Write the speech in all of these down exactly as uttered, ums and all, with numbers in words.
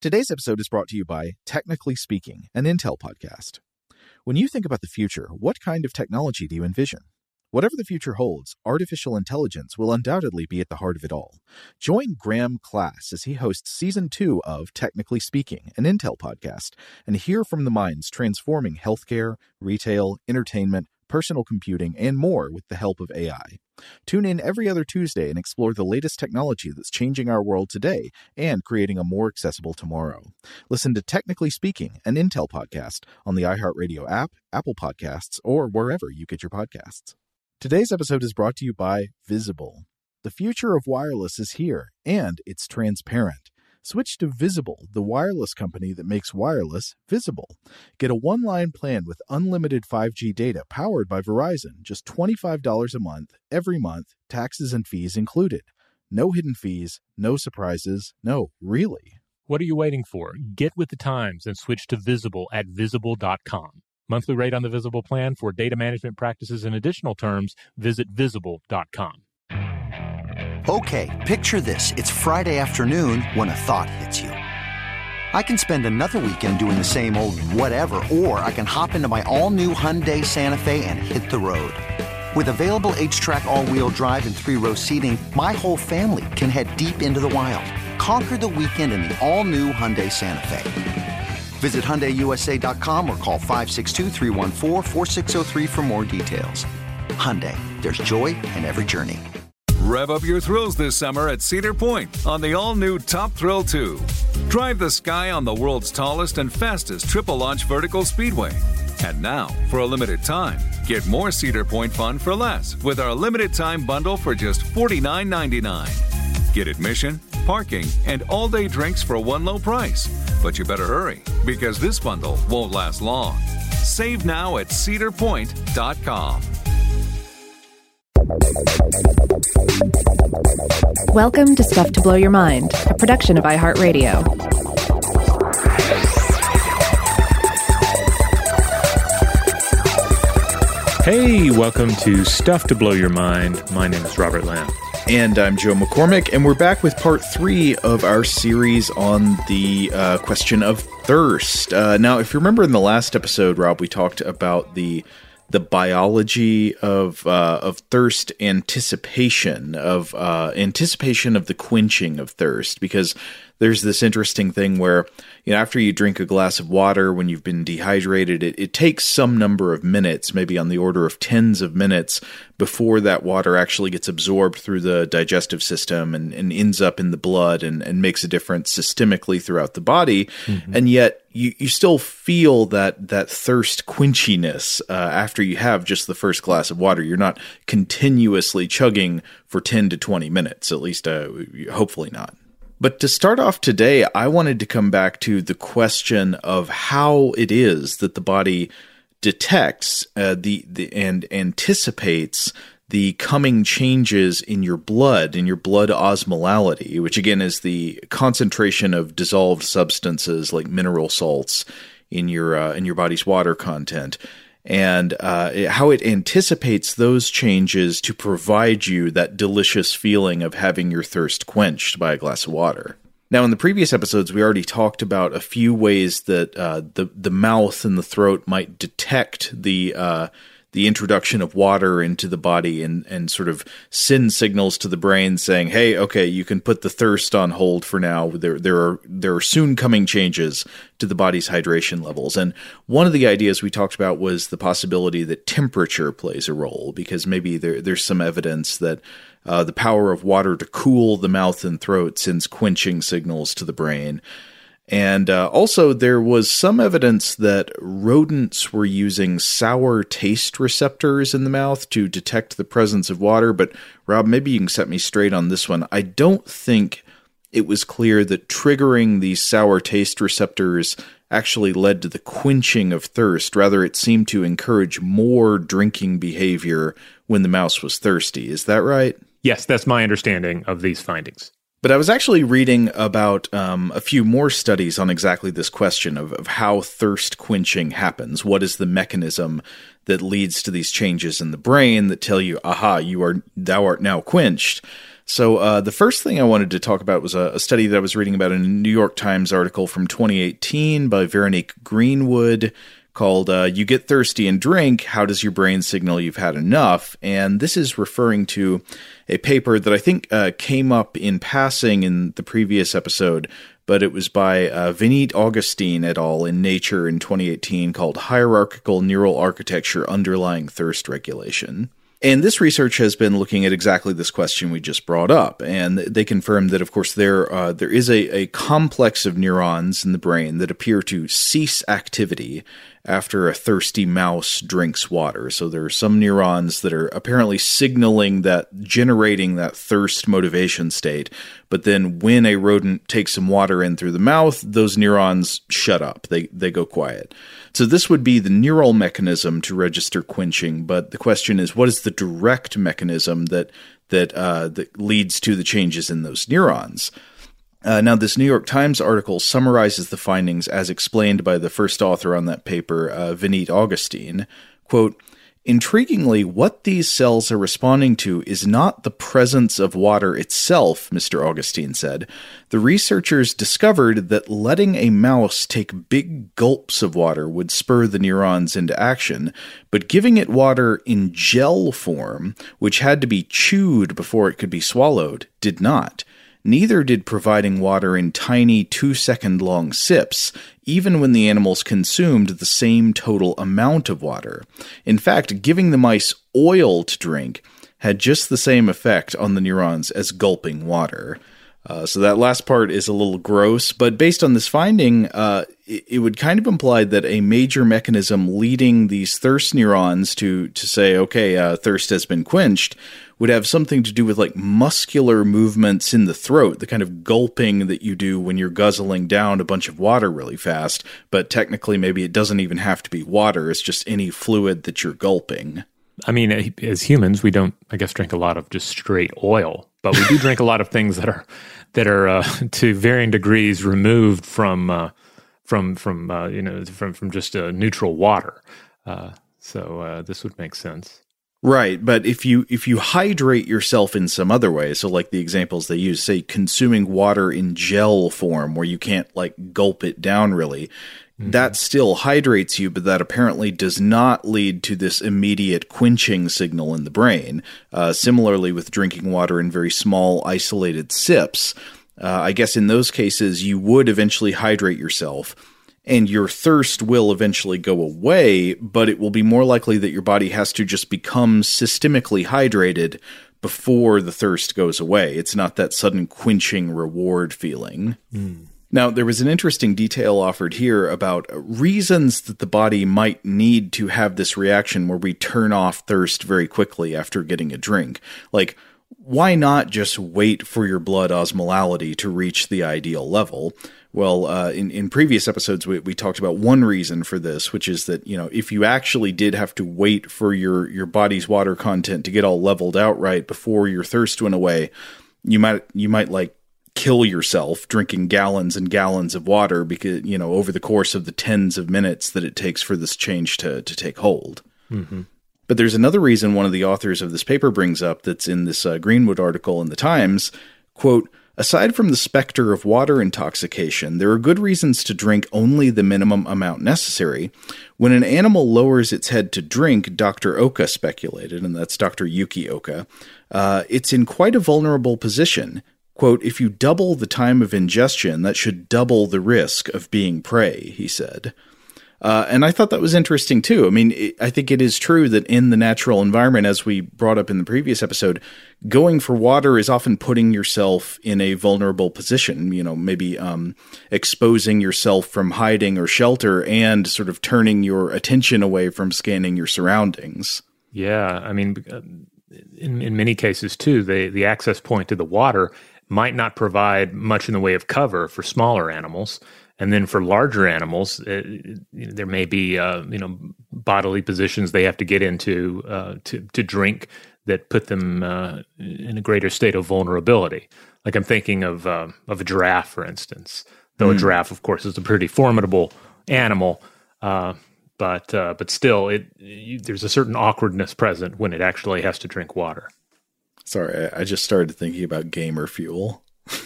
Today's episode is brought to you by Technically Speaking, an Intel podcast. When you think about the future, what kind of technology do you envision? Whatever the future holds, artificial intelligence will undoubtedly be at the heart of it all. Join Graham Class as he hosts Season two of Technically Speaking, an Intel podcast, and hear from the minds transforming healthcare, retail, entertainment, personal computing, and more with the help of A I. Tune in every other Tuesday and explore the latest technology that's changing our world today and creating a more accessible tomorrow. Listen to Technically Speaking, an Intel podcast on the iHeartRadio app, Apple Podcasts, or wherever you get your podcasts. Today's episode is brought to you by Visible. The future of wireless is here, and it's transparent. Switch to Visible, the wireless company that makes wireless visible. Get a one-line plan with unlimited five G data powered by Verizon, just twenty-five dollars a month, every month, taxes and fees included. No hidden fees, no surprises, no, really. What are you waiting for? Get with the times and switch to Visible at visible dot com. Monthly rate on the Visible plan for data management practices and additional terms, visit visible dot com. Okay, picture this. It's Friday afternoon when a thought hits you. I can spend another weekend doing the same old whatever, or I can hop into my all-new Hyundai Santa Fe and hit the road. With available H-Track all-wheel drive and three-row seating, my whole family can head deep into the wild. Conquer the weekend in the all-new Hyundai Santa Fe. Visit Hyundai U S A dot com or call five six two, three one four, four six zero three for more details. Hyundai, there's joy in every journey. Rev up your thrills this summer at Cedar Point on the all-new Top Thrill two. Drive the sky on the world's tallest and fastest triple-launch vertical speedway. And now, for a limited time, get more Cedar Point fun for less with our limited-time bundle for just forty-nine ninety-nine. Get admission, parking, and all-day drinks for one low price. But you better hurry, because this bundle won't last long. Save now at cedar point dot com. Welcome to Stuff to Blow Your Mind, a production of iHeartRadio. Hey, welcome to Stuff to Blow Your Mind. My name is Robert Lamb. And I'm Joe McCormick, and we're back with part three of our series on the uh, question of thirst. Uh, now, if you remember in the last episode, Rob, we talked about the the biology of uh, of thirst anticipation, of uh, anticipation of the quenching of thirst, because there's this interesting thing where, you know, after you drink a glass of water, when you've been dehydrated, it, it takes some number of minutes, maybe on the order of tens of minutes, before that water actually gets absorbed through the digestive system and, and ends up in the blood and, and makes a difference systemically throughout the body. Mm-hmm. And yet you, you still feel that, that thirst quenchiness uh, after you have just the first glass of water. You're not continuously chugging for ten to twenty minutes, at least uh, hopefully not. But to start off today, I wanted to come back to the question of how it is that the body detects uh, the, the and anticipates the coming changes in your blood, in your blood osmolality, which again is the concentration of dissolved substances like mineral salts in your uh, in your body's water content. And uh, how it anticipates those changes to provide you that delicious feeling of having your thirst quenched by a glass of water. Now, in the previous episodes, we already talked about a few ways that uh, the the mouth and the throat might detect the uh, the introduction of water into the body and, and sort of send signals to the brain saying, hey, okay, you can put the thirst on hold for now. There, there are there are soon coming changes to the body's hydration levels. And one of the ideas we talked about was the possibility that temperature plays a role, because maybe there, there's some evidence that uh, the power of water to cool the mouth and throat sends quenching signals to the brain. And uh, also, there was some evidence that rodents were using sour taste receptors in the mouth to detect the presence of water. But, Rob, maybe you can set me straight on this one. I don't think it was clear that triggering these sour taste receptors actually led to the quenching of thirst. Rather, it seemed to encourage more drinking behavior when the mouse was thirsty. Is that right? Yes, that's my understanding of these findings. But I was actually reading about um, a few more studies on exactly this question of, of how thirst quenching happens. What is the mechanism that leads to these changes in the brain that tell you, aha, you are thou art now quenched? So uh, the first thing I wanted to talk about was a, a study that I was reading about in a New York Times article from twenty eighteen by Veronique Greenwood called uh, You Get Thirsty and Drink, How Does Your Brain Signal You've Had Enough? And this is referring to a paper that I think uh, came up in passing in the previous episode, but it was by uh, Vineet Augustine et al. In Nature in twenty eighteen called Hierarchical Neural Architecture Underlying Thirst Regulation. And this research has been looking at exactly this question we just brought up, and they confirmed that, of course, there uh, there is a, a complex of neurons in the brain that appear to cease activity after a thirsty mouse drinks water. So there are some neurons that are apparently signaling that, generating that thirst motivation state, but then when a rodent takes some water in through the mouth, those neurons shut up. They they go quiet. So this would be the neural mechanism to register quenching, but the question is, what is the direct mechanism that that uh, that leads to the changes in those neurons? Uh, now, this New York Times article summarizes the findings as explained by the first author on that paper, uh, Vineet Augustine. Quote, "Intriguingly, what these cells are responding to is not the presence of water itself," Mister Augustine said. "The researchers discovered that letting a mouse take big gulps of water would spur the neurons into action, but giving it water in gel form, which had to be chewed before it could be swallowed, did not. Neither did providing water in tiny two-second-long sips, even when the animals consumed the same total amount of water. In fact, giving the mice oil to drink had just the same effect on the neurons as gulping water." Uh, so that last part is a little gross, but based on this finding, uh, it, it would kind of imply that a major mechanism leading these thirst neurons to to say, okay, uh, thirst has been quenched, would have something to do with like muscular movements in the throat, the kind of gulping that you do when you're guzzling down a bunch of water really fast, but technically maybe it doesn't even have to be water, it's just any fluid that you're gulping. I mean, as humans, we don't, I guess, drink a lot of just straight oil, but we do drink a lot of things that are that are uh, to varying degrees removed from uh, from from uh, you know from from just uh, neutral water. Uh, so uh, this would make sense. Right, but if you if you hydrate yourself in some other way, so like the examples they use, say consuming water in gel form where you can't like gulp it down really, mm-hmm. that still hydrates you, but that apparently does not lead to this immediate quenching signal in the brain. Uh, similarly with drinking water in very small isolated sips, uh, I guess in those cases you would eventually hydrate yourself, and your thirst will eventually go away, but it will be more likely that your body has to just become systemically hydrated before the thirst goes away. It's not that sudden quenching reward feeling. Mm. Now, there was an interesting detail offered here about reasons that the body might need to have this reaction where we turn off thirst very quickly after getting a drink. Like, why not just wait for your blood osmolality to reach the ideal level? Well, uh, in, in previous episodes, we, we talked about one reason for this, which is that, you know, if you actually did have to wait for your, your body's water content to get all leveled out right before your thirst went away, you might, you might like kill yourself drinking gallons and gallons of water because, you know, over the course of the tens of minutes that it takes for this change to, to take hold. Mm-hmm. But there's another reason one of the authors of this paper brings up that's in this uh, Greenwood article in the Times, quote, "Aside from the specter of water intoxication, there are good reasons to drink only the minimum amount necessary. When an animal lowers its head to drink," Doctor Oka speculated, and that's Doctor Yuki Oka, uh, "it's in quite a vulnerable position. Quote, if you double the time of ingestion, that should double the risk of being prey," he said. Uh, and I thought that was interesting, too. I mean, it, I think it is true that in the natural environment, as we brought up in the previous episode, going for water is often putting yourself in a vulnerable position, you know, maybe um, exposing yourself from hiding or shelter and sort of turning your attention away from scanning your surroundings. Yeah, I mean, in, in many cases, too, the, the access point to the water might not provide much in the way of cover for smaller animals. And then for larger animals, it, it, there may be uh, you know bodily positions they have to get into uh, to to drink that put them uh, in a greater state of vulnerability. Like I'm thinking of uh, of a giraffe, for instance. Though mm. a giraffe, of course, is a pretty formidable animal, uh, but uh, but still, it you, there's a certain awkwardness present when it actually has to drink water. Sorry, I just started thinking about gamer fuel.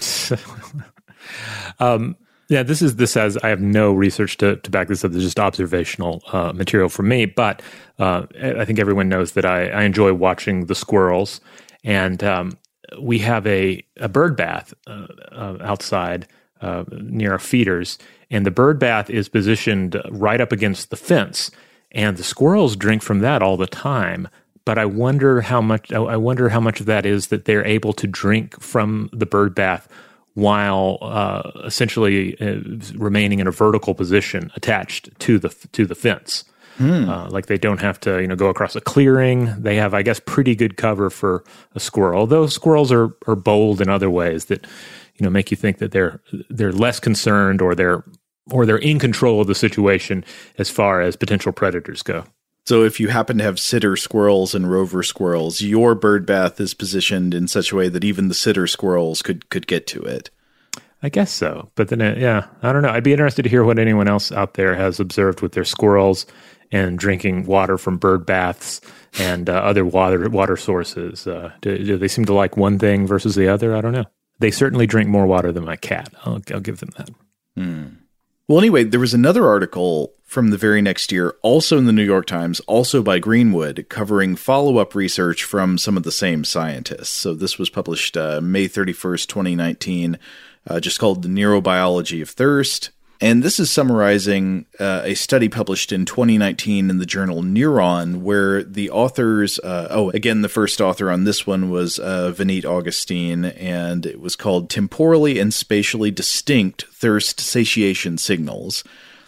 um, yeah, this is this has. I have no research to, to back this up. This is just observational uh, material from me. But uh, I think everyone knows that I, I enjoy watching the squirrels, and um, we have a, a bird bath uh, uh, outside uh, near our feeders, and the bird bath is positioned right up against the fence, and the squirrels drink from that all the time. But I wonder how much I wonder how much of that is that they're able to drink from the bird bath while uh, essentially uh, remaining in a vertical position attached to the to the fence. Hmm. Uh, like they don't have to, you know, go across a clearing. They have, I guess, pretty good cover for a squirrel. Those squirrels are are bold in other ways that, you know, make you think that they're they're less concerned or they're or they're in control of the situation as far as potential predators go. So if you happen to have sitter squirrels and rover squirrels, your bird bath is positioned in such a way that even the sitter squirrels could, could get to it. I guess so. But then, uh, yeah, I don't know. I'd be interested to hear what anyone else out there has observed with their squirrels and drinking water from bird baths and uh, other water water sources. Uh, do, do they seem to like one thing versus the other? I don't know. They certainly drink more water than my cat. I'll, I'll give them that. Hmm. Well, anyway, there was another article from the very next year, also in the New York Times, also by Greenwood, covering follow-up research from some of the same scientists. So this was published uh, May thirty-first, twenty nineteen, uh, just called The Neurobiology of Thirst. And this is summarizing uh, a study published in twenty nineteen in the journal Neuron, where the authors, uh, oh, again, the first author on this one was uh, Vineet Augustine, and it was called Temporally and Spatially Distinct Thirst Satiation Signals.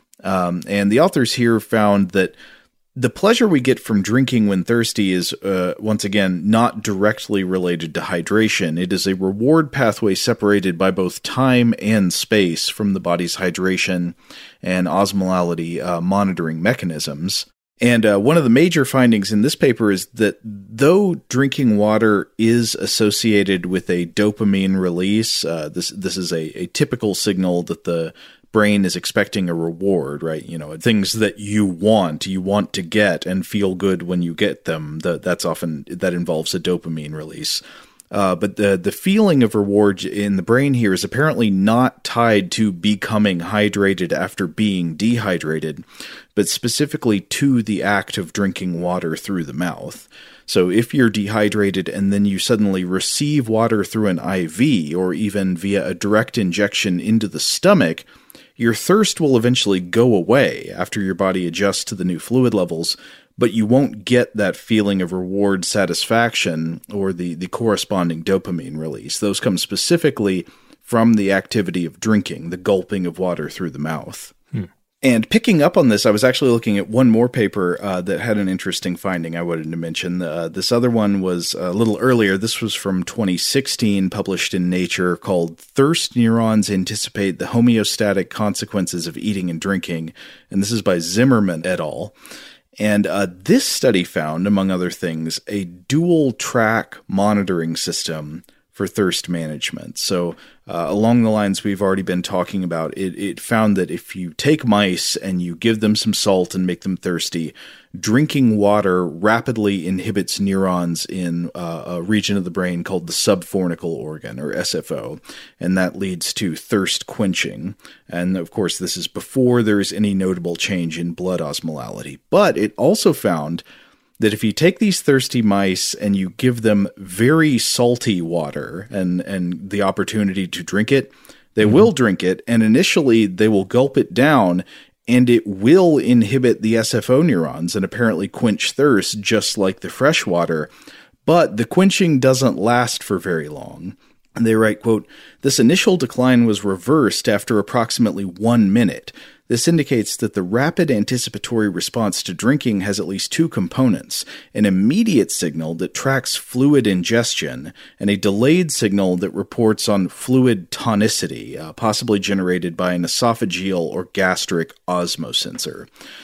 Um, and the authors here found that the pleasure we get from drinking when thirsty is, uh, once again, not directly related to hydration. It is a reward pathway separated by both time and space from the body's hydration and osmolality uh, monitoring mechanisms. And uh, one of the major findings in this paper is that though drinking water is associated with a dopamine release, uh, this this is a, a typical signal that the brain is expecting a reward, right? You know, things that you want, you want to get and feel good when you get them. The, that's often, that involves a dopamine release. Uh, but the the feeling of reward in the brain here is apparently not tied to becoming hydrated after being dehydrated, but specifically to the act of drinking water through the mouth. So if you're dehydrated and then you suddenly receive water through an I V or even via a direct injection into the stomach, your thirst will eventually go away after your body adjusts to the new fluid levels, but you won't get that feeling of reward satisfaction or the, the corresponding dopamine release. Those come specifically from the activity of drinking, the gulping of water through the mouth. Hmm. And picking up on this, I was actually looking at one more paper uh, that had an interesting finding I wanted to mention. Uh, this other one was a little earlier. This was from twenty sixteen, published in Nature, called Thirst Neurons Anticipate the Homeostatic Consequences of Eating and Drinking. And this is by Zimmerman et al. And uh, this study found, among other things, a dual-track monitoring system for thirst management. So uh, along the lines we've already been talking about, it, it found that if you take mice and you give them some salt and make them thirsty, drinking water rapidly inhibits neurons in uh, a region of the brain called the subfornical organ, or S F O, and that leads to thirst quenching. And of course, this is before there is any notable change in blood osmolality. But it also found that if you take these thirsty mice and you give them very salty water and, and the opportunity to drink it, they mm-hmm. will drink it, and initially they will gulp it down, and it will inhibit the S F O neurons and apparently quench thirst just like the fresh water, but the quenching doesn't last for very long. And they write, quote, "This initial decline was reversed after approximately one minute. This indicates that the rapid anticipatory response to drinking has at least two components, an immediate signal that tracks fluid ingestion and a delayed signal that reports on fluid tonicity, uh, possibly generated by an esophageal or gastric osmosensor."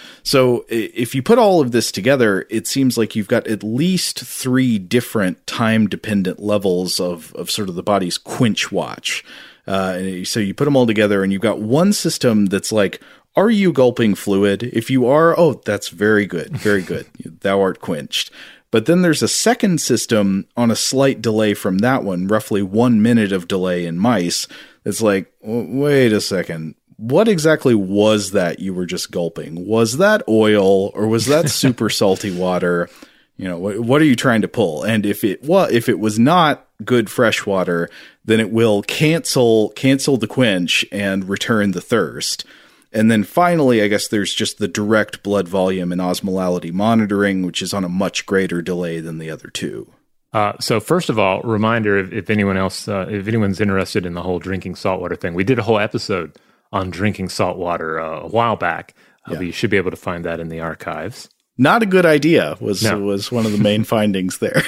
So if you put all of this together, it seems like you've got at least three different time-dependent levels of, of sort of the body's quench watch. Uh, so you put them all together and you've got one system that's like, are you gulping fluid? If you are, oh, that's very good, very good. Thou art quenched. But then there's a second system on a slight delay from that one, roughly one minute of delay in mice. It's like, wait a second. What exactly was that you were just gulping? Was that oil or was that super salty water? You know, what, what are you trying to pull? And if it was, if it was not good fresh water, then it will cancel cancel the quench and return the thirst. And then finally, I guess there's just the direct blood volume and osmolality monitoring, which is on a much greater delay than the other two. Uh, so first of all, reminder, if, if anyone else, uh, if anyone's interested in the whole drinking saltwater thing, we did a whole episode on drinking saltwater uh, a while back. Uh, yeah. But you should be able to find that in the archives. Not a good idea was no. was one of the main findings there.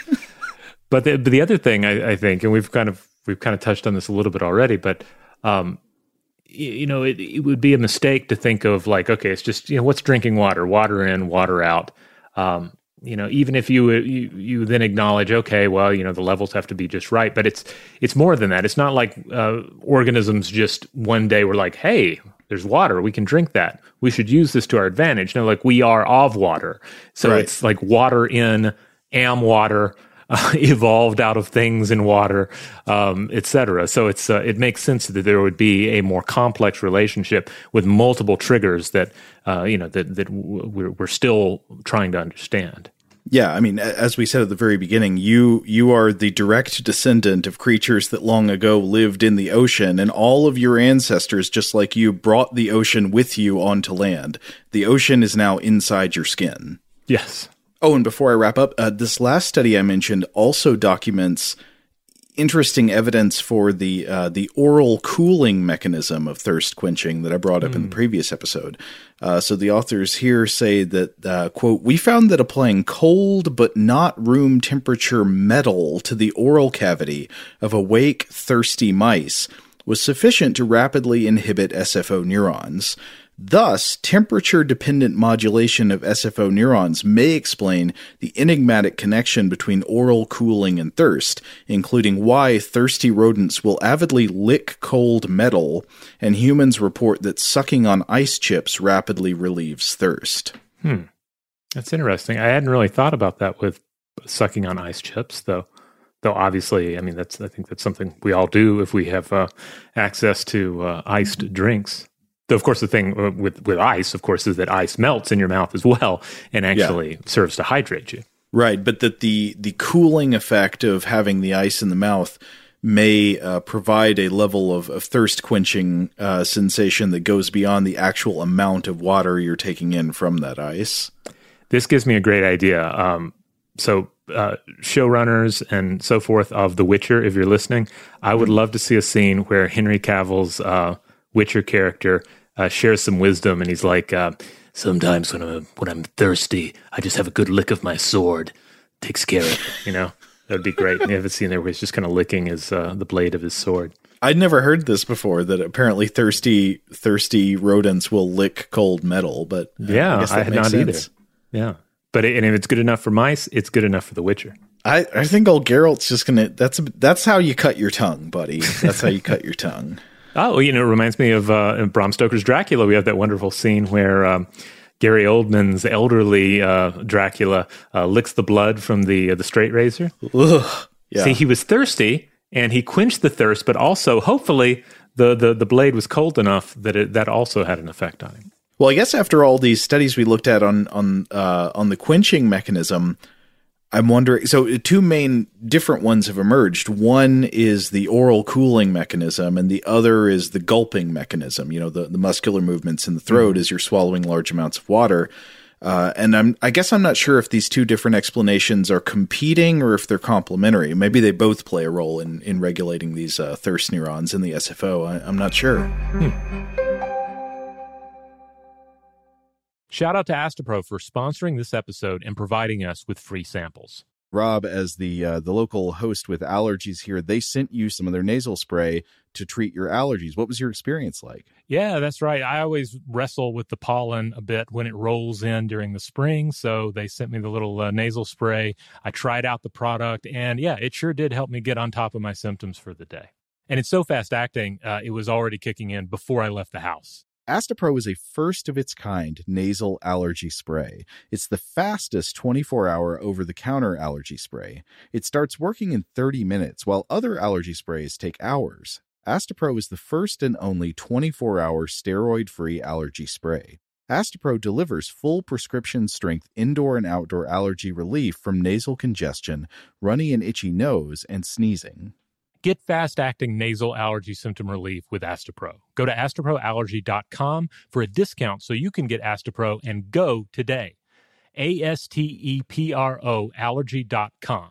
But the, but the other thing I, I think, and we've kind of we've kind of touched on this a little bit already, but um, you, you know, it, it would be a mistake to think of like, okay, it's just, you know, what's drinking water? Water in, water out. Um, you know, even if you, you you then acknowledge, okay, well, you know, the levels have to be just right, but it's it's more than that. It's not like uh, organisms just one day were like, hey, there's water, we can drink that. We should use this to our advantage. No, like we are of water. So right. It's like water in, am water, uh, evolved out of things in water, um, et cetera. So it's uh, it makes sense that there would be a more complex relationship with multiple triggers that, uh, you know, that, that we're, we're still trying to understand. Yeah, I mean, as we said at the very beginning, you you are the direct descendant of creatures that long ago lived in the ocean, and all of your ancestors, just like you, brought the ocean with you onto land. The ocean is now inside your skin. Yes. Oh, and before I wrap up, uh, this last study I mentioned also documents interesting evidence for the uh, the oral cooling mechanism of thirst quenching that I brought up mm. in the previous episode. Uh, so the authors here say that, uh, quote, we found that applying cold but not room temperature metal to the oral cavity of awake, thirsty mice was sufficient to rapidly inhibit S F O neurons. Thus, temperature-dependent modulation of S F O neurons may explain the enigmatic connection between oral cooling and thirst, including why thirsty rodents will avidly lick cold metal, and humans report that sucking on ice chips rapidly relieves thirst. Hmm. That's interesting. I hadn't really thought about that with sucking on ice chips, though. Though obviously, I mean, that's I think that's something we all do if we have uh, access to uh, iced drinks. Though, of course, the thing with, with ice, of course, is that ice melts in your mouth as well and actually yeah. serves to hydrate you. Right, but that the, the cooling effect of having the ice in the mouth may uh, provide a level of, of thirst-quenching uh, sensation that goes beyond the actual amount of water you're taking in from that ice. This gives me a great idea. Um, so uh, showrunners and so forth of The Witcher, if you're listening, I would love to see a scene where Henry Cavill's uh, Witcher character uh, shares some wisdom, and he's like, uh, sometimes when I'm when I'm thirsty, I just have a good lick of my sword. Takes care of it, you know? That would be great. And you have a scene there where he's just kind of licking his uh, the blade of his sword. I'd never heard this before, that apparently thirsty thirsty rodents will lick cold metal, but uh, yeah, I guess that I had makes not sense. either. Yeah. But it, and if it's good enough for mice, it's good enough for The Witcher. I, I think old Geralt's just going to, that's that's how you cut your tongue, buddy. That's how you cut your tongue. Oh, you know, it reminds me of uh, Bram Stoker's Dracula. We have that wonderful scene where um, Gary Oldman's elderly uh, Dracula uh, licks the blood from the uh, the straight razor. Ugh, yeah. See, he was thirsty, and he quenched the thirst, but also, hopefully, the, the, the blade was cold enough that it, that also had an effect on him. Well, I guess after all these studies we looked at on on uh, on the quenching mechanism, I'm wondering, so two main different ones have emerged. One is the oral cooling mechanism, and the other is the gulping mechanism, you know, the, the muscular movements in the throat mm-hmm. as you're swallowing large amounts of water. Uh, and I'm, I guess I'm not sure if these two different explanations are competing or if they're complementary. Maybe they both play a role in, in regulating these uh, thirst neurons in the S F O. I, I'm not sure. Hmm. Shout out to Astepro for sponsoring this episode and providing us with free samples. Rob, as the uh, the local host with allergies here, they sent you some of their nasal spray to treat your allergies. What was your experience like? Yeah, that's right. I always wrestle with the pollen a bit when it rolls in during the spring, so they sent me the little uh, nasal spray. I tried out the product, and yeah, it sure did help me get on top of my symptoms for the day. And it's so fast acting, uh, it was already kicking in before I left the house. Astepro is a first-of-its-kind nasal allergy spray. It's the fastest twenty-four hour over-the-counter allergy spray. It starts working in thirty minutes, while other allergy sprays take hours. Astepro is the first and only twenty-four hour steroid-free allergy spray. Astepro delivers full prescription-strength indoor and outdoor allergy relief from nasal congestion, runny and itchy nose, and sneezing. Get fast-acting nasal allergy symptom relief with Astepro. Go to astepro allergy dot com for a discount so you can get Astepro and go today. A S T E P R O allergy dot com.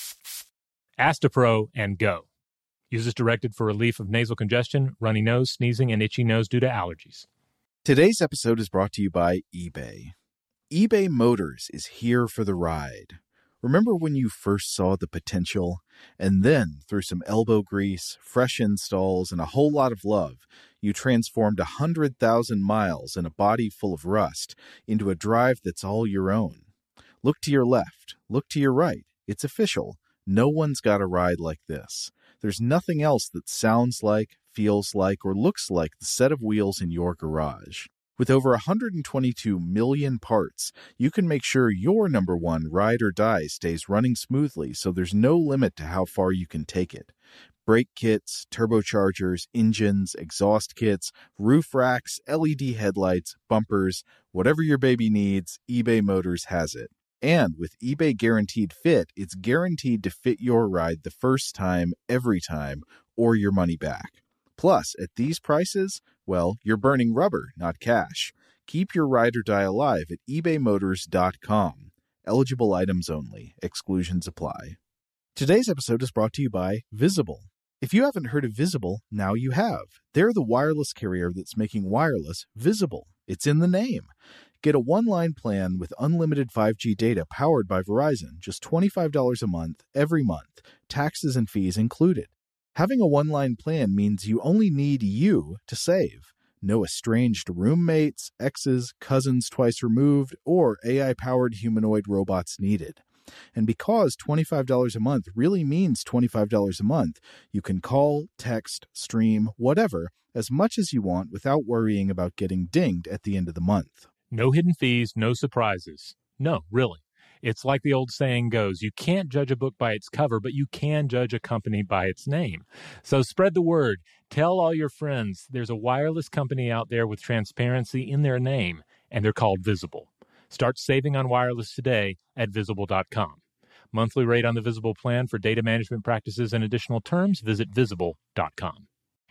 Astepro and go. Use as directed for relief of nasal congestion, runny nose, sneezing, and itchy nose due to allergies. Today's episode is brought to you by eBay. eBay Motors is here for the ride. Remember when you first saw the potential? And then, through some elbow grease, fresh installs, and a whole lot of love, you transformed one hundred thousand miles and a body full of rust into a drive that's all your own. Look to your left. Look to your right. It's official. No one's got a ride like this. There's nothing else that sounds like, feels like, or looks like the set of wheels in your garage. With over one hundred twenty-two million parts, you can make sure your number one ride or die stays running smoothly so there's no limit to how far you can take it. Brake kits, turbochargers, engines, exhaust kits, roof racks, L E D headlights, bumpers, whatever your baby needs, eBay Motors has it. And with eBay Guaranteed Fit, it's guaranteed to fit your ride the first time, every time, or your money back. Plus, at these prices, well, you're burning rubber, not cash. Keep your ride or die alive at ebay motors dot com. Eligible items only. Exclusions apply. Today's episode is brought to you by Visible. If you haven't heard of Visible, now you have. They're the wireless carrier that's making wireless visible. It's in the name. Get a one-line plan with unlimited five G data powered by Verizon, just twenty-five dollars a month, every month, taxes and fees included. Having a one-line plan means you only need you to save. No estranged roommates, exes, cousins twice removed, or A I-powered humanoid robots needed. And because twenty-five dollars a month really means twenty-five dollars a month, you can call, text, stream, whatever, as much as you want without worrying about getting dinged at the end of the month. No hidden fees, no surprises. No, really. It's like the old saying goes, you can't judge a book by its cover, but you can judge a company by its name. So spread the word. Tell all your friends there's a wireless company out there with transparency in their name, and they're called Visible. Start saving on wireless today at visible dot com. Monthly rate on the Visible plan for data management practices and additional terms, visit visible dot com.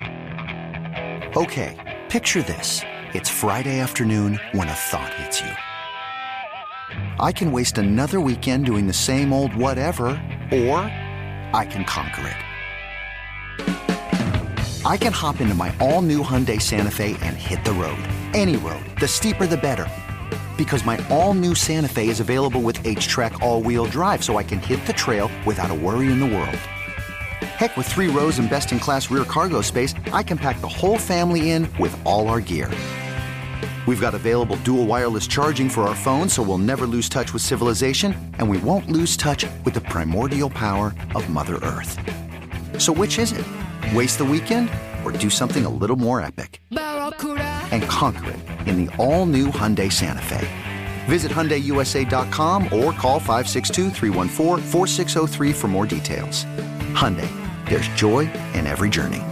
Okay, picture this. It's Friday afternoon when a thought hits you. I can waste another weekend doing the same old whatever, or I can conquer it. I can hop into my all-new Hyundai Santa Fe and hit the road. Any road. The steeper, the better. Because my all-new Santa Fe is available with H-Track all-wheel drive, so I can hit the trail without a worry in the world. Heck, with three rows and best-in-class rear cargo space, I can pack the whole family in with all our gear. We've got available dual wireless charging for our phones, so we'll never lose touch with civilization, and we won't lose touch with the primordial power of Mother Earth. So which is it? Waste the weekend or do something a little more epic? And conquer it in the all-new Hyundai Santa Fe. Visit Hyundai U S A dot com or call five six two, three one four, four six zero three for more details. Hyundai, there's joy in every journey.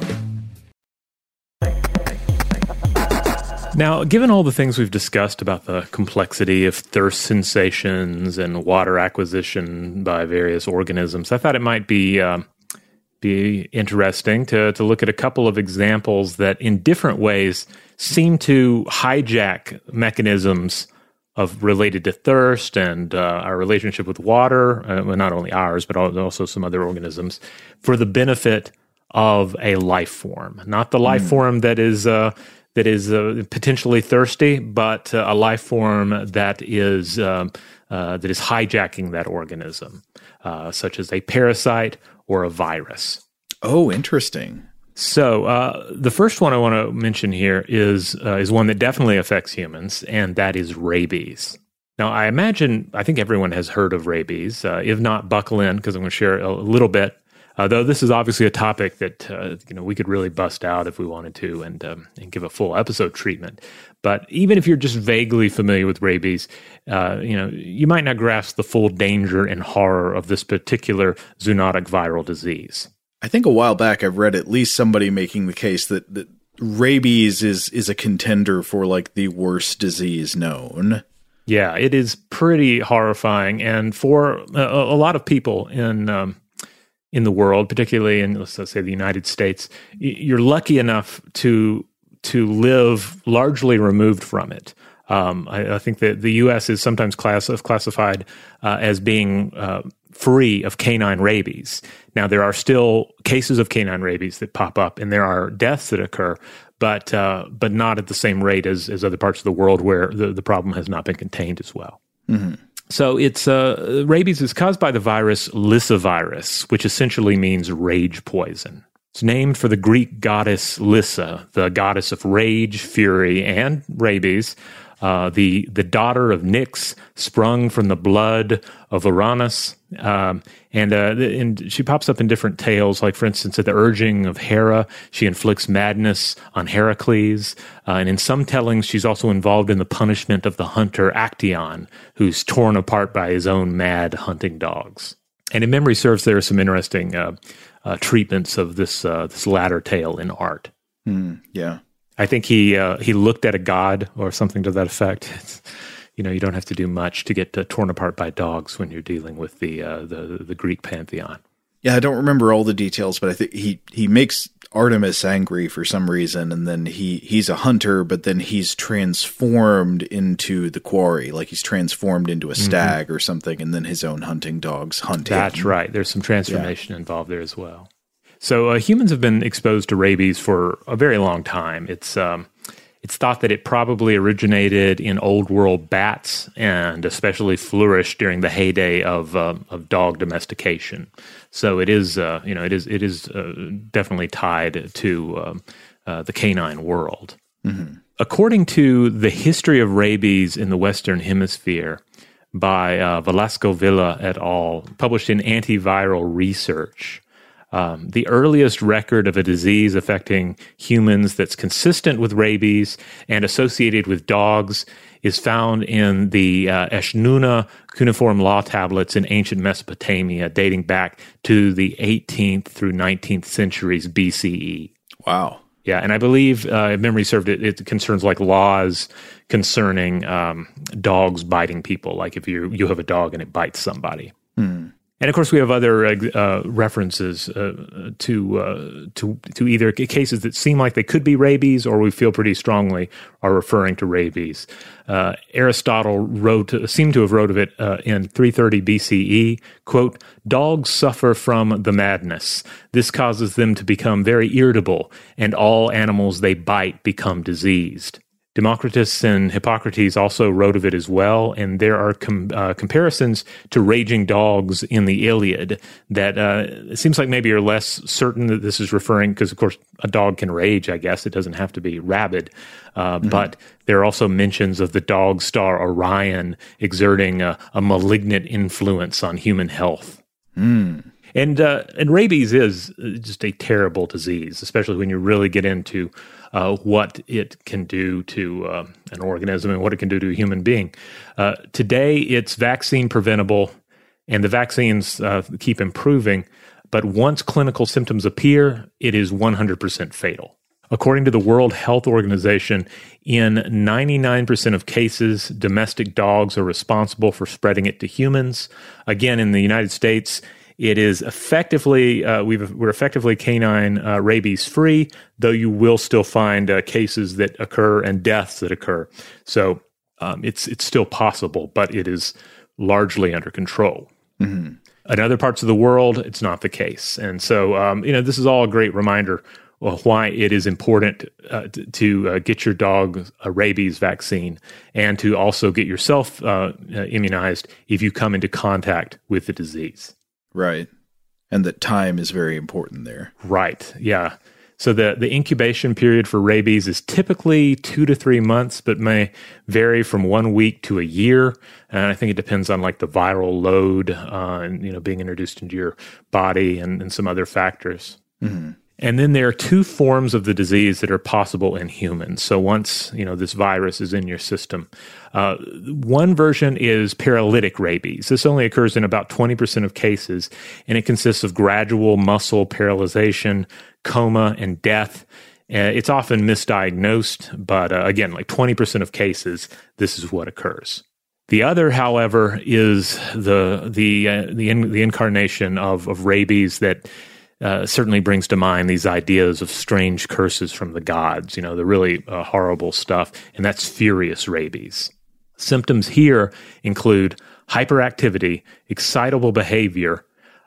Now, given all the things we've discussed about the complexity of thirst sensations and water acquisition by various organisms, I thought it might be uh, be interesting to, to look at a couple of examples that in different ways seem to hijack mechanisms of related to thirst and uh, our relationship with water, uh, well, not only ours, but also some other organisms, for the benefit of a life form. Not the life mm. form that is... Uh, that is uh, potentially thirsty, but uh, a life form that is um, uh, that is hijacking that organism, uh, such as a parasite or a virus. Oh, interesting. So uh, the first one I want to mention here is uh, is one that definitely affects humans, and that is rabies. Now, I imagine, I think everyone has heard of rabies. Uh, if not, buckle in, because I'm going to share a little bit Uh, though this is obviously a topic that uh, you know we could really bust out if we wanted to and um, and give a full episode treatment. But even if you're just vaguely familiar with rabies, uh, you know you might not grasp the full danger and horror of this particular zoonotic viral disease. I think a while back I've read at least somebody making the case that, that rabies is is a contender for like the worst disease known. Yeah, it is pretty horrifying, and for a, a lot of people in um, in the world, particularly in let's say the United States, you're lucky enough to to live largely removed from it. Um, I, I think that the U S is sometimes class, classified uh, as being uh, free of canine rabies. Now, there are still cases of canine rabies that pop up, and there are deaths that occur, but uh, but not at the same rate as, as other parts of the world where the, the problem has not been contained as well. Mm-hmm. So it's uh, rabies is caused by the virus Lyssavirus, which essentially means rage poison. It's named for the Greek goddess Lyssa, the goddess of rage, fury, and rabies, uh, the the daughter of Nyx, sprung from the blood of Uranus. Um, and, uh, and she pops up in different tales, like, for instance, at the urging of Hera, she inflicts madness on Heracles. Uh, and in some tellings, she's also involved in the punishment of the hunter Actaeon, who's torn apart by his own mad hunting dogs. And in memory serves, there are some interesting uh, uh, treatments of this uh, this latter tale in art. Mm, yeah. I think he uh, he looked at a god or something to that effect. It's, you know, you don't have to do much to get uh, torn apart by dogs when you're dealing with the, uh, the the Greek pantheon. Yeah, I don't remember all the details, but I think he, he makes Artemis angry for some reason, and then he, he's a hunter, but then he's transformed into the quarry, like he's transformed into a stag mm-hmm. or something, and then his own hunting dogs hunt him. That's right. There's some transformation yeah. involved there as well. So uh, humans have been exposed to rabies for a very long time. It's um, it's thought that it probably originated in old world bats and especially flourished during the heyday of uh, of dog domestication. So it is uh, you know it is it is uh, definitely tied to um, uh, the canine world. Mm-hmm. According to The History of Rabies in the Western Hemisphere by uh, Velasco Villa et al., published in Antiviral Research. Um, the earliest record of a disease affecting humans that's consistent with rabies and associated with dogs is found in the uh, Eshnunna cuneiform law tablets in ancient Mesopotamia, dating back to the eighteenth through nineteenth centuries B C E. Wow. Yeah, and I believe, uh, if memory served, it, it concerns like laws concerning um, dogs biting people, like if you you have a dog and it bites somebody. Hmm. And of course, we have other uh, references uh, to uh, to to either cases that seem like they could be rabies, or we feel pretty strongly are referring to rabies. Uh, Aristotle wrote, seemed to have wrote of it uh, in three thirty B C E. Quote: "Dogs suffer from the madness. This causes them to become very irritable, and all animals they bite become diseased." Democritus and Hippocrates also wrote of it as well, and there are com- uh, comparisons to raging dogs in the Iliad that uh, it seems like maybe are less certain that this is referring, because of course a dog can rage, I guess. It doesn't have to be rabid. Uh, mm-hmm. But there are also mentions of the dog star Orion exerting a, a malignant influence on human health. Mm. And uh, and rabies is just a terrible disease, especially when you really get into uh, what it can do to uh, an organism and what it can do to a human being. Uh, today, it's vaccine preventable, and the vaccines uh, keep improving. But once clinical symptoms appear, it is one hundred percent fatal. According to the World Health Organization, in ninety-nine percent of cases, domestic dogs are responsible for spreading it to humans. Again, in the United States, it is effectively, uh, we've, we're effectively canine uh, rabies free, though you will still find uh, cases that occur and deaths that occur. So um, it's it's still possible, but it is largely under control. Mm-hmm. In other parts of the world, it's not the case. And so, um, you know, this is all a great reminder of why it is important uh, to, to uh, get your dog a rabies vaccine and to also get yourself uh, uh, immunized if you come into contact with the disease. Right. And that time is very important there. Right. Yeah. So the, the incubation period for rabies is typically two to three months, but may vary from one week to a year. And I think it depends on like the viral load uh, and, you know, being introduced into your body and, and some other factors. Mm-hmm. And then there are two forms of the disease that are possible in humans. So once, you know, this virus is in your system, uh, one version is paralytic rabies. This only occurs in about twenty percent of cases, and it consists of gradual muscle paralyzation, coma, and death. Uh, it's often misdiagnosed, but uh, again, like twenty percent of cases, this is what occurs. The other, however, is the the uh, the, in, the incarnation of, of rabies that Uh, certainly brings to mind these ideas of strange curses from the gods, you know, the really uh, horrible stuff, and that's furious rabies. Symptoms here include hyperactivity, excitable behavior,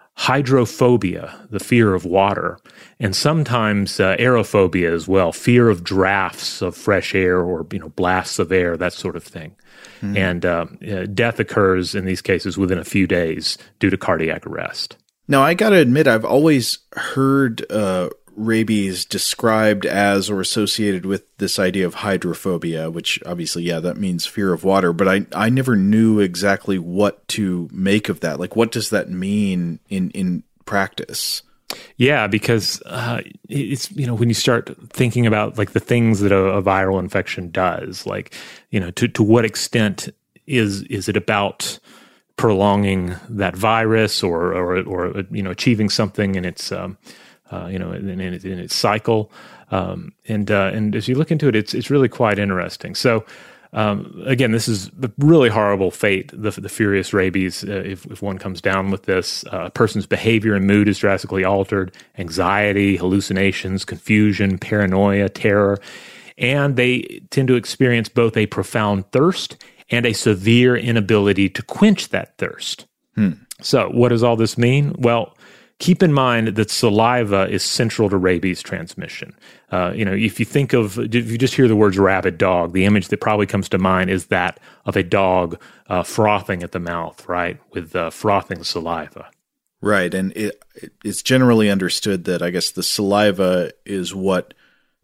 hydrophobia, the fear of water, and sometimes uh, aerophobia as well, fear of drafts of fresh air or, you know, blasts of air, that sort of thing. Mm. And uh, uh, death occurs in these cases within a few days due to cardiac arrest. Now, I got to admit, I've always heard uh, rabies described as or associated with this idea of hydrophobia, which obviously, yeah, that means fear of water. But I, I never knew exactly what to make of that. Like, what does that mean in, in practice? Yeah, because uh, it's, you know, when you start thinking about like the things that a, a viral infection does, like, you know, to, to what extent is is it about prolonging that virus, or, or, or you know, achieving something in its, um, uh, you know, in, in, in its cycle, um, and uh, and as you look into it, it's it's really quite interesting. So, um, again, this is a really horrible fate. The the furious rabies, uh, if if one comes down with this, uh, a person's behavior and mood is drastically altered, anxiety, hallucinations, confusion, paranoia, terror, and they tend to experience both a profound thirst and a severe inability to quench that thirst. Hmm. So what does all this mean? Well, keep in mind that saliva is central to rabies transmission. Uh, you know, if you think of, if you just hear the words rabid dog, the image that probably comes to mind is that of a dog uh, frothing at the mouth, right, with uh, frothing saliva. Right, and it, it's generally understood that, I guess, the saliva is what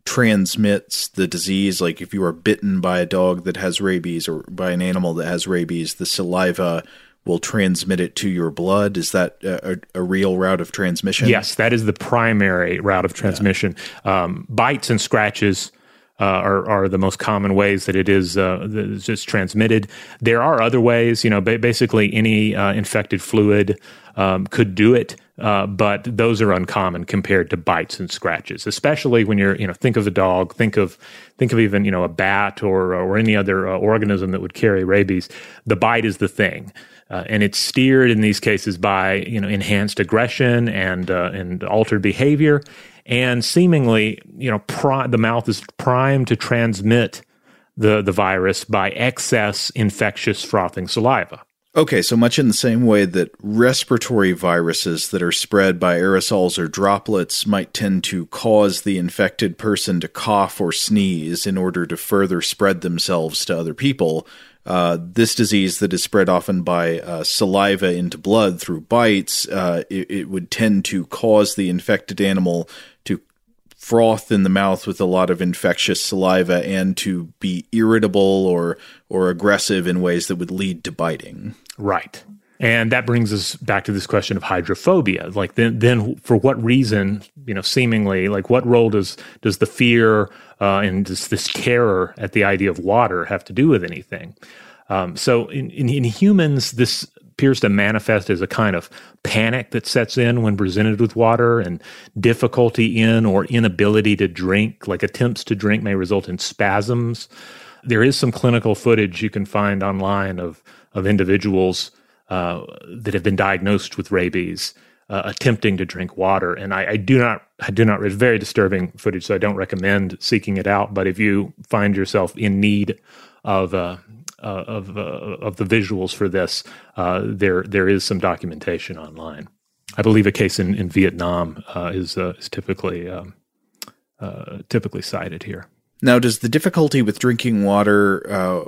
transmits the disease. Like if you are bitten by a dog that has rabies or by an animal that has rabies, the saliva will transmit it to your blood. Is that a, a real route of transmission? Yes, that is the primary route of transmission. Yeah. Um, bites and scratches uh, are, are the most common ways that it is uh, that it's just transmitted. There are other ways, you know, ba- basically any uh, infected fluid um, could do it. Uh, but those are uncommon compared to bites and scratches, especially when you're, you know, think of a dog, think of, think of even, you know, a bat or or any other uh, organism that would carry rabies. The bite is the thing, uh, and it's steered in these cases by, you know, enhanced aggression and uh, and altered behavior, and seemingly, you know, pri- the mouth is primed to transmit the the virus by excess infectious frothing saliva. Okay, so much in the same way that respiratory viruses that are spread by aerosols or droplets might tend to cause the infected person to cough or sneeze in order to further spread themselves to other people, uh, this disease that is spread often by uh, saliva into blood through bites, uh, it, it would tend to cause the infected animal to froth in the mouth with a lot of infectious saliva and to be irritable or or aggressive in ways that would lead to biting. Right. And that brings us back to this question of hydrophobia. Like then, then for what reason, you know, seemingly, like what role does does the fear uh, and does this terror at the idea of water have to do with anything? Um, so in, in, in humans, this appears to manifest as a kind of panic that sets in when presented with water, and difficulty in or inability to drink, like attempts to drink may result in spasms. There is some clinical footage you can find online of of individuals uh, that have been diagnosed with rabies uh, attempting to drink water, and I, I do not, I do not. It's very disturbing footage, so I don't recommend seeking it out. But if you find yourself in need of uh, uh, of uh, of the visuals for this, uh, there there is some documentation online. I believe a case in in Vietnam uh, is uh, is typically um, uh, typically cited here. Now, does the difficulty with drinking water, uh,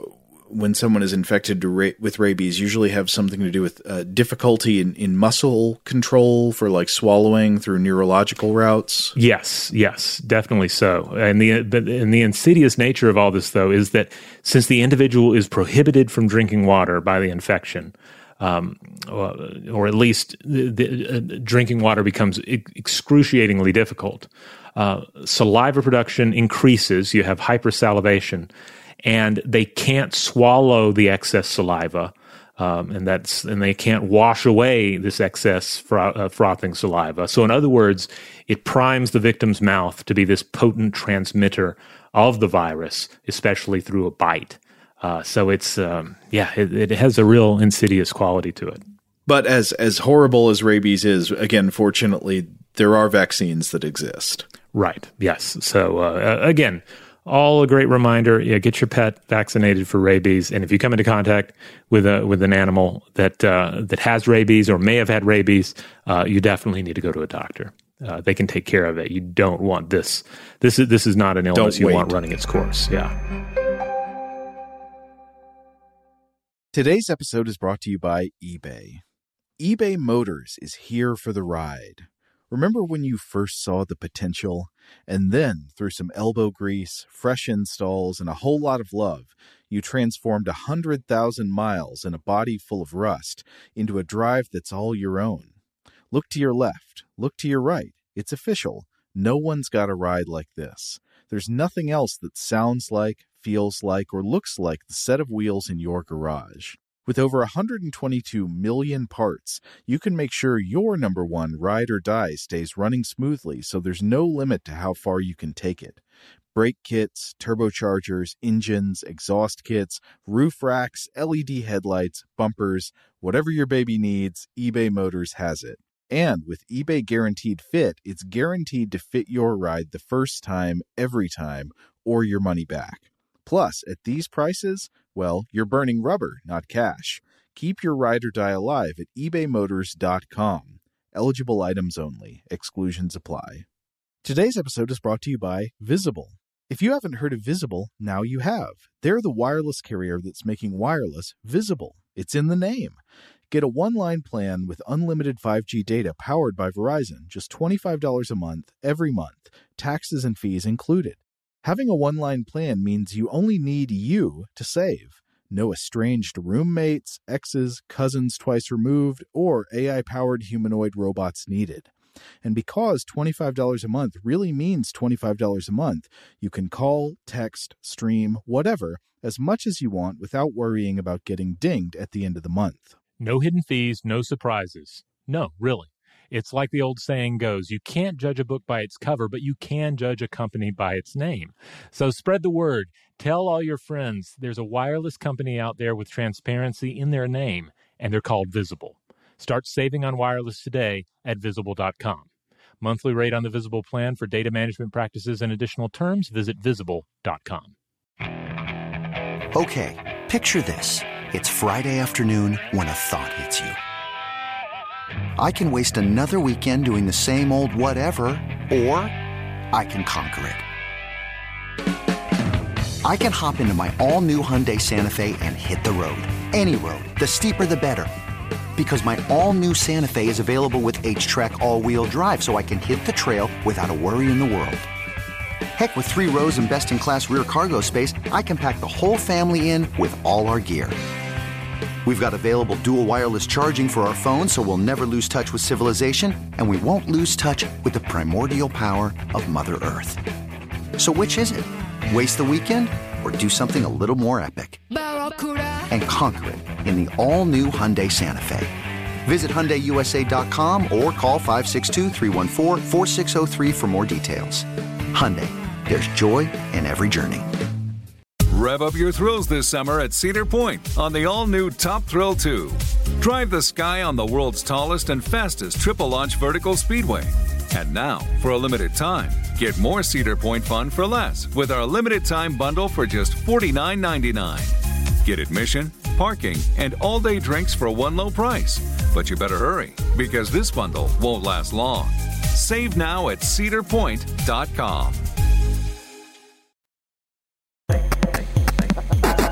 when someone is infected to ra- with rabies usually have something to do with uh, difficulty in, in muscle control for like swallowing through neurological routes? Yes, yes, definitely so. And the, the and the insidious nature of all this, though, is that since the individual is prohibited from drinking water by the infection, um, or, or at least the, the, uh, drinking water becomes ex- excruciatingly difficult. Uh, saliva production increases. You have hypersalivation. And they can't swallow the excess saliva, um, and that's and they can't wash away this excess fro- uh, frothing saliva. So, in other words, it primes the victim's mouth to be this potent transmitter of the virus, especially through a bite. Uh, so, it's um, yeah, it, it has a real insidious quality to it. But as as horrible as rabies is, again, fortunately, there are vaccines that exist. Right. Yes. So uh, again. All a great reminder, yeah, get your pet vaccinated for rabies. And if you come into contact with a with an animal that uh, that has rabies or may have had rabies, uh, you definitely need to go to a doctor. Uh, they can take care of it. You don't want this. This is this is not an illness Don't you wait. want running its course. Yeah. Today's episode is brought to you by eBay. eBay Motors is here for the ride. Remember when you first saw the potential? And then, through some elbow grease, fresh installs, and a whole lot of love, you transformed one hundred thousand miles and a body full of rust into a drive that's all your own. Look to your left. Look to your right. It's official. No one's got a ride like this. There's nothing else that sounds like, feels like, or looks like the set of wheels in your garage. With over one hundred twenty-two million parts, you can make sure your number one ride or die stays running smoothly so there's no limit to how far you can take it. Brake kits, turbochargers, engines, exhaust kits, roof racks, L E D headlights, bumpers, whatever your baby needs, eBay Motors has it. And with eBay Guaranteed Fit, it's guaranteed to fit your ride the first time, every time, or your money back. Plus, at these prices, well, you're burning rubber, not cash. Keep your ride or die alive at ebay motors dot com. Eligible items only. Exclusions apply. Today's episode is brought to you by Visible. If you haven't heard of Visible, now you have. They're the wireless carrier that's making wireless visible. It's in the name. Get a one-line plan with unlimited five G data powered by Verizon, just twenty-five dollars a month, every month, taxes and fees included. Having a one-line plan means you only need you to save. No estranged roommates, exes, cousins twice removed, or A I-powered humanoid robots needed. And because twenty-five dollars a month really means twenty-five dollars a month, you can call, text, stream, whatever, as much as you want without worrying about getting dinged at the end of the month. No hidden fees, no surprises. No, really. It's like the old saying goes, you can't judge a book by its cover, but you can judge a company by its name. So spread the word. Tell all your friends there's a wireless company out there with transparency in their name, and they're called Visible. Start saving on wireless today at visible dot com. Monthly rate on the Visible plan for data management practices and additional terms, visit visible dot com. Okay, picture this. It's Friday afternoon when a thought hits you. I can waste another weekend doing the same old whatever, or I can conquer it. I can hop into my all-new Hyundai Santa Fe and hit the road. Any road. The steeper, the better. Because my all-new Santa Fe is available with H-Track all-wheel drive, so I can hit the trail without a worry in the world. Heck, with three rows and best-in-class rear cargo space, I can pack the whole family in with all our gear. We've got available dual wireless charging for our phones, so we'll never lose touch with civilization, and we won't lose touch with the primordial power of Mother Earth. So which is it? Waste the weekend or do something a little more epic? And conquer it in the all-new Hyundai Santa Fe. Visit Hyundai U S A dot com or call five six two, three one four, four six zero three for more details. Hyundai, there's joy in every journey. Rev up your thrills this summer at Cedar Point on the all-new Top Thrill two. Drive the sky on the world's tallest and fastest triple-launch vertical speedway. And now, for a limited time, get more Cedar Point fun for less with our limited-time bundle for just forty-nine ninety-nine. Get admission, parking, and all-day drinks for one low price. But you better hurry, because this bundle won't last long. Save now at cedar point dot com.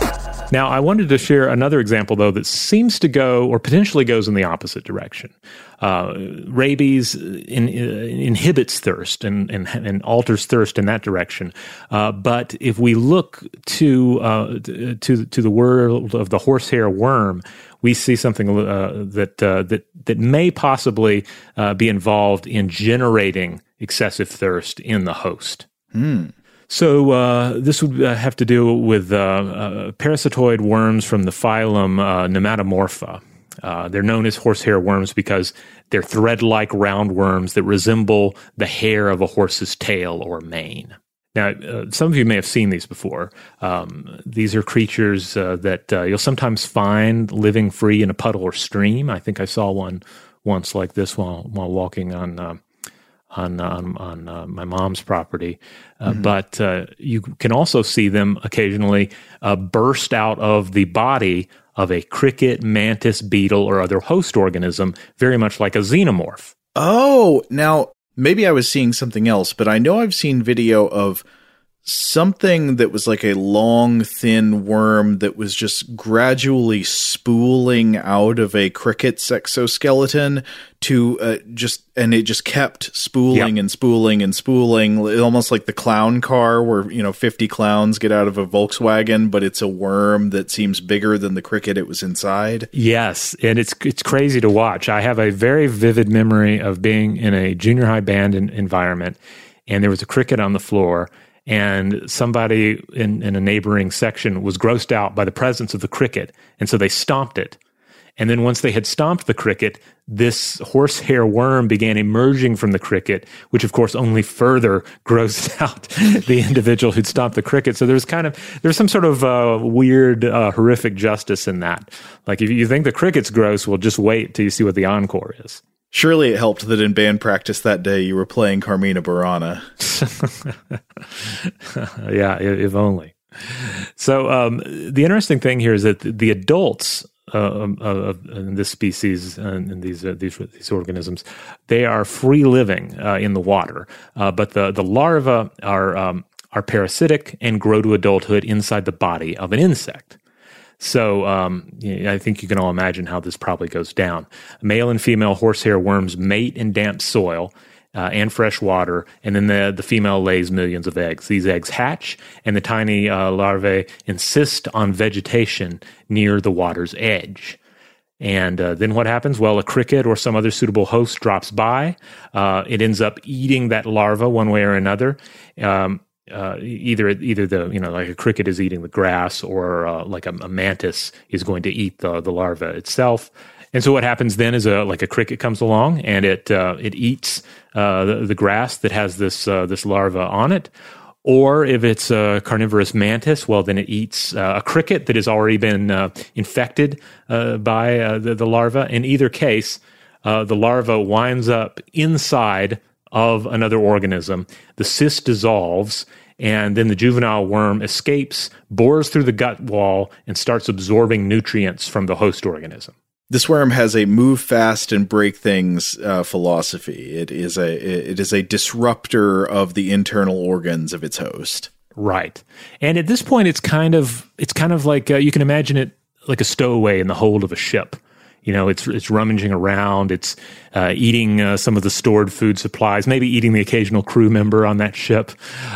Now, I wanted to share another example, though, that seems to go or potentially goes in the opposite direction. Uh, rabies in, in, inhibits thirst and, and, and alters thirst in that direction. Uh, but if we look to, uh, to to the world of the horsehair worm, we see something uh, that uh, that that may possibly uh, be involved in generating excessive thirst in the host. Hmm. So uh, this would uh, have to do with uh, uh, parasitoid worms from the phylum uh, Nematomorpha. Uh, they're known as horsehair worms because they're thread-like round worms that resemble the hair of a horse's tail or mane. Now, uh, some of you may have seen these before. Um, these are creatures uh, that uh, you'll sometimes find living free in a puddle or stream. I think I saw one once like this while while walking on uh, on on, on uh, my mom's property. Uh, mm-hmm. But uh, you can also see them occasionally uh, burst out of the body of a cricket, mantis, beetle, or other host organism, very much like a xenomorph. Oh, now maybe I was seeing something else, but I know I've seen video of something that was like a long, thin worm that was just gradually spooling out of a cricket's exoskeleton to uh, just, and it just kept spooling yep. and spooling and spooling, almost like the clown car where, you know, fifty clowns get out of a Volkswagen, but it's a worm that seems bigger than the cricket it was inside. Yes, and it's it's crazy to watch. I have a very vivid memory of being in a junior high band in, environment, and there was a cricket on the floor, and somebody in, in a neighboring section was grossed out by the presence of the cricket, and so they stomped it. And then once they had stomped the cricket, this horsehair worm began emerging from the cricket, which of course only further grossed out the individual who'd stomped the cricket. So there's kind of, there's some sort of uh, weird, uh, horrific justice in that. Like if you think the cricket's gross, well, just wait till you see what the encore is. Surely it helped that in band practice that day you were playing Carmina Burana. Yeah, if only. So um, the interesting thing here is that the adults uh, of, in this species and in these uh, these these organisms, they are free living uh, in the water, uh, but the the larvae are um, are parasitic and grow to adulthood inside the body of an insect. So um, I think you can all imagine how this probably goes down. Male and female horsehair worms mate in damp soil uh, and fresh water, and then the, the female lays millions of eggs. These eggs hatch, and the tiny uh, larvae insist on vegetation near the water's edge. And uh, then what happens? Well, a cricket or some other suitable host drops by. Uh, it ends up eating that larva one way or another. Um, Uh, either either the you know like a cricket is eating the grass, or uh, like a, a mantis is going to eat the the larva itself. And so what happens then is a like a cricket comes along and it uh, it eats uh, the, the grass that has this uh, this larva on it. Or if it's a carnivorous mantis, well then it eats uh, a cricket that has already been uh, infected uh, by uh, the, the larva. In either case, uh, the larva winds up inside of another organism. The cyst dissolves, and then the juvenile worm escapes, bores through the gut wall, and starts absorbing nutrients from the host organism. This worm has a move fast and break things uh, philosophy. It is a it is a disruptor of the internal organs of its host. Right, and at this point, it's kind of it's kind of like uh, you can imagine it like a stowaway in the hold of a ship. You know, it's it's rummaging around, it's uh, eating uh, some of the stored food supplies, maybe eating the occasional crew member on that ship,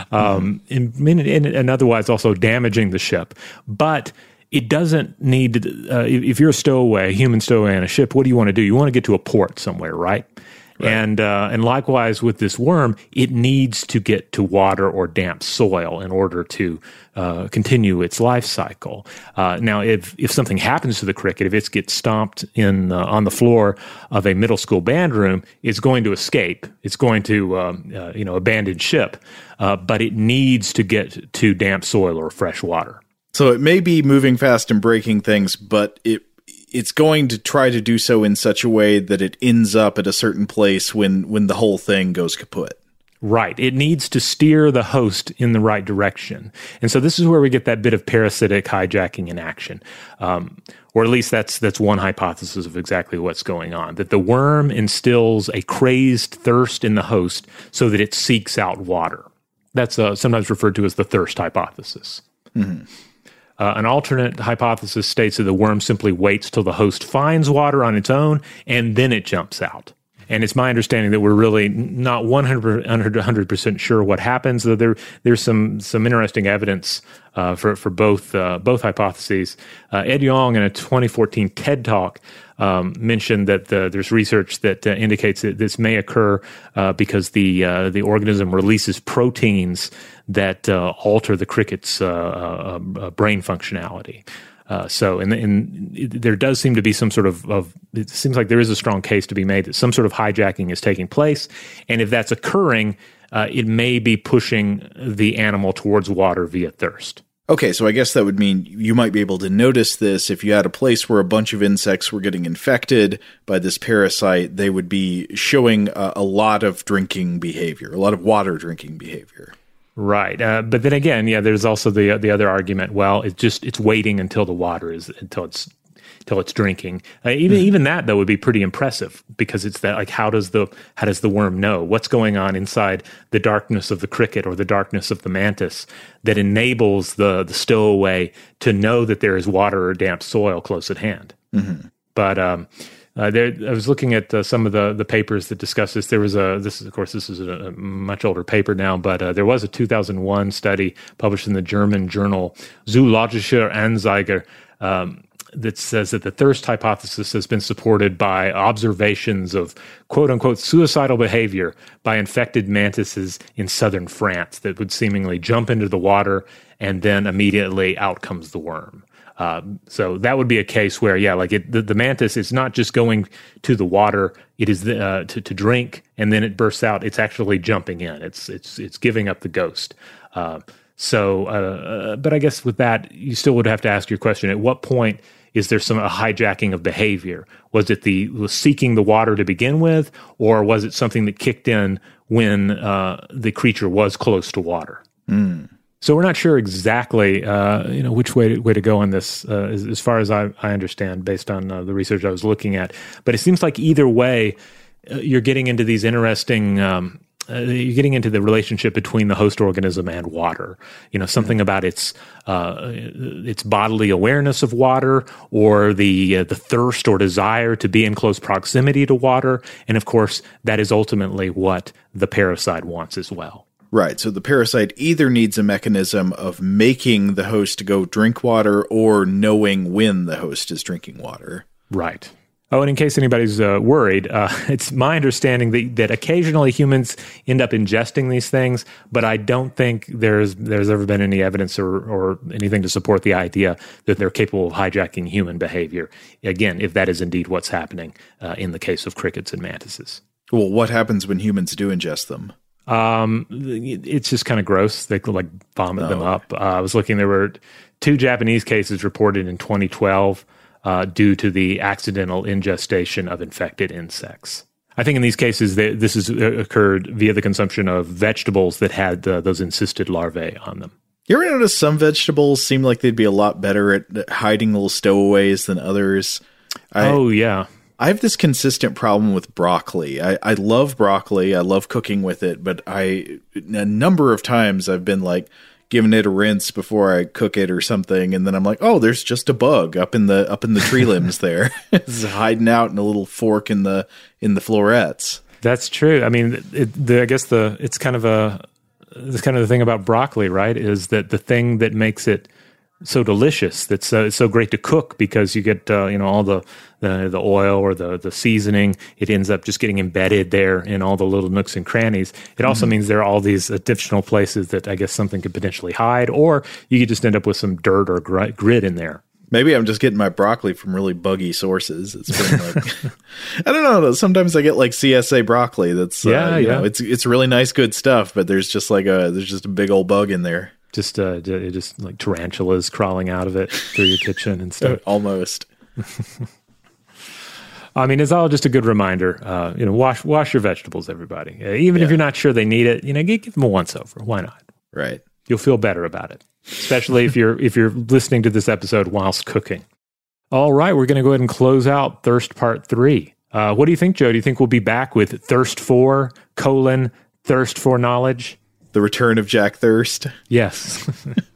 um, mm-hmm. and, and, and otherwise also damaging the ship. But it doesn't need, uh, if you're a stowaway, a human stowaway on a ship, what do you want to do? You want to get to a port somewhere, right? Right. And uh, and likewise with this worm, it needs to get to water or damp soil in order to uh, continue its life cycle. Uh, now, if if something happens to the cricket, if it gets stomped in uh, on the floor of a middle school band room, it's going to escape. It's going to um, uh, you know abandon ship, uh, but it needs to get to damp soil or fresh water. So it may be moving fast and breaking things, but it. It's going to try to do so in such a way that it ends up at a certain place when, when the whole thing goes kaput. Right. It needs to steer the host in the right direction. And so this is where we get that bit of parasitic hijacking in action. Um, or at least that's that's one hypothesis of exactly what's going on, that the worm instills a crazed thirst in the host so that it seeks out water. That's uh, sometimes referred to as the thirst hypothesis. Mm-hmm. Uh, an alternate hypothesis states that the worm simply waits till the host finds water on its own, and then it jumps out. And it's my understanding that we're really not one hundred percent sure what happens. Though there, there's some some interesting evidence uh, for for both uh, both hypotheses. Uh, Ed Yong, in a twenty fourteen TED Talk, um, mentioned that the, there's research that uh, indicates that this may occur uh, because the uh, the organism releases proteins that uh, alter the cricket's uh, uh, uh, brain functionality. Uh, so, and, and there does seem to be some sort of, of, it seems like there is a strong case to be made that some sort of hijacking is taking place. And if that's occurring, uh, it may be pushing the animal towards water via thirst. Okay, so I guess that would mean you might be able to notice this if you had a place where a bunch of insects were getting infected by this parasite. They would be showing a, a lot of drinking behavior, a lot of water drinking behavior. Right, uh, but then again, yeah, there's also the the other argument. Well, it's just it's waiting until the water is until it's until it's drinking. Uh, even mm. even that though would be pretty impressive, because it's that, like, how does the how does the worm know what's going on inside the darkness of the cricket or the darkness of the mantis that enables the the stowaway to know that there is water or damp soil close at hand? Mm-hmm. But um, Uh, there, I was looking at uh, some of the, the papers that discuss this. There was a, this is, of course, this is a, a much older paper now, but uh, there was a two thousand one study published in the German journal Zoologische Anzeiger um, that says that the thirst hypothesis has been supported by observations of quote-unquote suicidal behavior by infected mantises in southern France that would seemingly jump into the water and then immediately out comes the worm. Uh, so that would be a case where, yeah, like it, the, the mantis is not just going to the water; it is the, uh, to to drink, and then it bursts out. It's actually jumping in. It's it's it's giving up the ghost. Uh, so, uh, but I guess with that, you still would have to ask your question: at what point is there some a hijacking of behavior? Was it the was seeking the water to begin with, or was it something that kicked in when uh, the creature was close to water? Mm. So we're not sure exactly, uh, you know, which way to, way to go on this, uh, as, as far as I, I understand, based on uh, the research I was looking at. But it seems like either way, uh, you're getting into these interesting. Um, uh, you're getting into the relationship between the host organism and water. You know, something mm-hmm. about its uh, its bodily awareness of water, or the uh, the thirst or desire to be in close proximity to water, and of course, that is ultimately what the parasite wants as well. Right, so the parasite either needs a mechanism of making the host go drink water or knowing when the host is drinking water. Right. Oh, and in case anybody's uh, worried, uh, it's my understanding that, that occasionally humans end up ingesting these things, but I don't think there's there's ever been any evidence or, or anything to support the idea that they're capable of hijacking human behavior. Again, if that is indeed what's happening uh, in the case of crickets and mantises. Well, what happens when humans do ingest them? Um, it's just kind of gross. They could like vomit oh. them up. Uh, I was looking, there were two Japanese cases reported in twenty twelve uh, due to the accidental ingestion of infected insects. I think in these cases, they, this has occurred via the consumption of vegetables that had uh, those encysted larvae on them. You ever notice some vegetables seem like they'd be a lot better at hiding little stowaways than others? I, oh, yeah. I have this consistent problem with broccoli. I, I love broccoli. I love cooking with it, but I a number of times I've been like giving it a rinse before I cook it or something, and then I'm like, oh, there's just a bug up in the up in the tree limbs there. It's hiding out in a little fork in the in the florets. That's true. I mean, it, the, I guess the it's kind of a it's kind of the thing about broccoli, right? Is that the thing that makes it so delicious, that's uh, it's so great to cook, because you get uh, you know all the, the the oil or the the seasoning. It ends up just getting embedded there in all the little nooks and crannies. It also mm-hmm. means there are all these additional places that I guess something could potentially hide, or you could just end up with some dirt or gr- grit in there. Maybe I'm just getting my broccoli from really buggy sources. It's been like I don't know. Sometimes I get like C S A broccoli. That's yeah, uh, you yeah. know, it's it's really nice, good stuff. But there's just like a there's just a big old bug in there. Just, uh, just like tarantulas crawling out of it through your kitchen and stuff. Almost. I mean, it's all just a good reminder. Uh, you know, wash wash your vegetables, everybody. Uh, even yeah. if you're not sure they need it, you know, give, give them a once over. Why not? Right. You'll feel better about it, especially if you're if you're listening to this episode whilst cooking. All right, we're going to go ahead and close out Thirst Part Three. Uh, what do you think, Joe? Do you think we'll be back with Thirst for colon Thirst for knowledge? The return of Jack Thirst. Yes.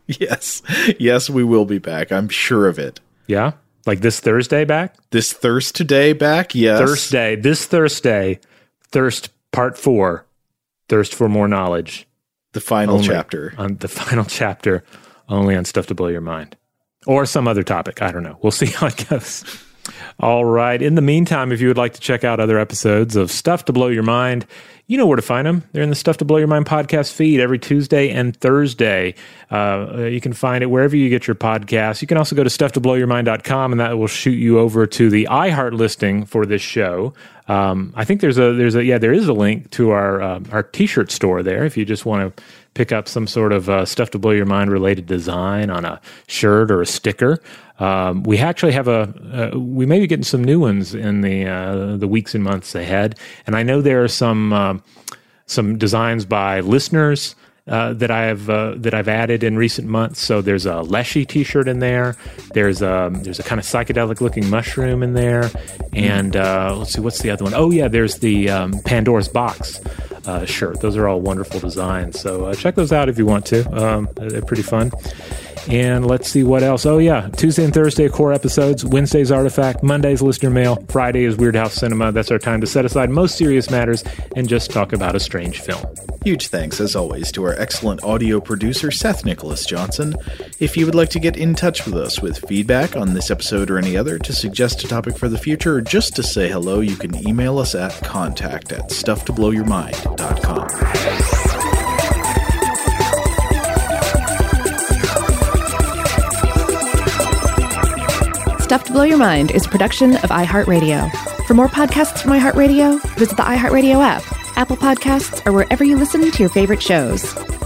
Yes. Yes, we will be back. I'm sure of it. Yeah? Like this Thursday back? This Thirst Today back, yes. Thursday. This Thursday. Thirst Part four. Thirst for More Knowledge. The final only chapter. On the final chapter, only on Stuff to Blow Your Mind. Or some other topic. I don't know. We'll see how it goes. All right. In the meantime, if you would like to check out other episodes of Stuff to Blow Your Mind, you know where to find them. They're in the Stuff to Blow Your Mind podcast feed every Tuesday and Thursday. Uh, you can find it wherever you get your podcasts. You can also go to stuff to blow your mind dot com, and that will shoot you over to the iHeart listing for this show. Um, I think there's a there's a yeah there is a link to our uh, our T-shirt store there if you just want to pick up some sort of uh, Stuff to Blow Your Mind related design on a shirt or a sticker. Um, we actually have a uh, we may be getting some new ones in the uh, the weeks and months ahead, and I know there are some uh, some designs by listeners uh, that I have uh, that I've added in recent months. So there's a Leshy T-shirt in there. There's a there's a kind of psychedelic looking mushroom in there, and uh, let's see what's the other one. Oh yeah, there's the um, Pandora's Box uh, shirt. Those are all wonderful designs. So uh, check those out if you want to. Um, they're pretty fun. And let's see what else. Oh, yeah. Tuesday and Thursday, core episodes. Wednesday's Artifact. Monday's Listener Mail. Friday is Weird House Cinema. That's our time to set aside most serious matters and just talk about a strange film. Huge thanks, as always, to our excellent audio producer, Seth Nicholas Johnson. If you would like to get in touch with us with feedback on this episode or any other, to suggest a topic for the future, or just to say hello, you can email us at contact at stuff to blow your mind dot com. Stuff to Blow Your Mind is a production of iHeartRadio. For more podcasts from iHeartRadio, visit the iHeartRadio app, Apple Podcasts, or wherever you listen to your favorite shows.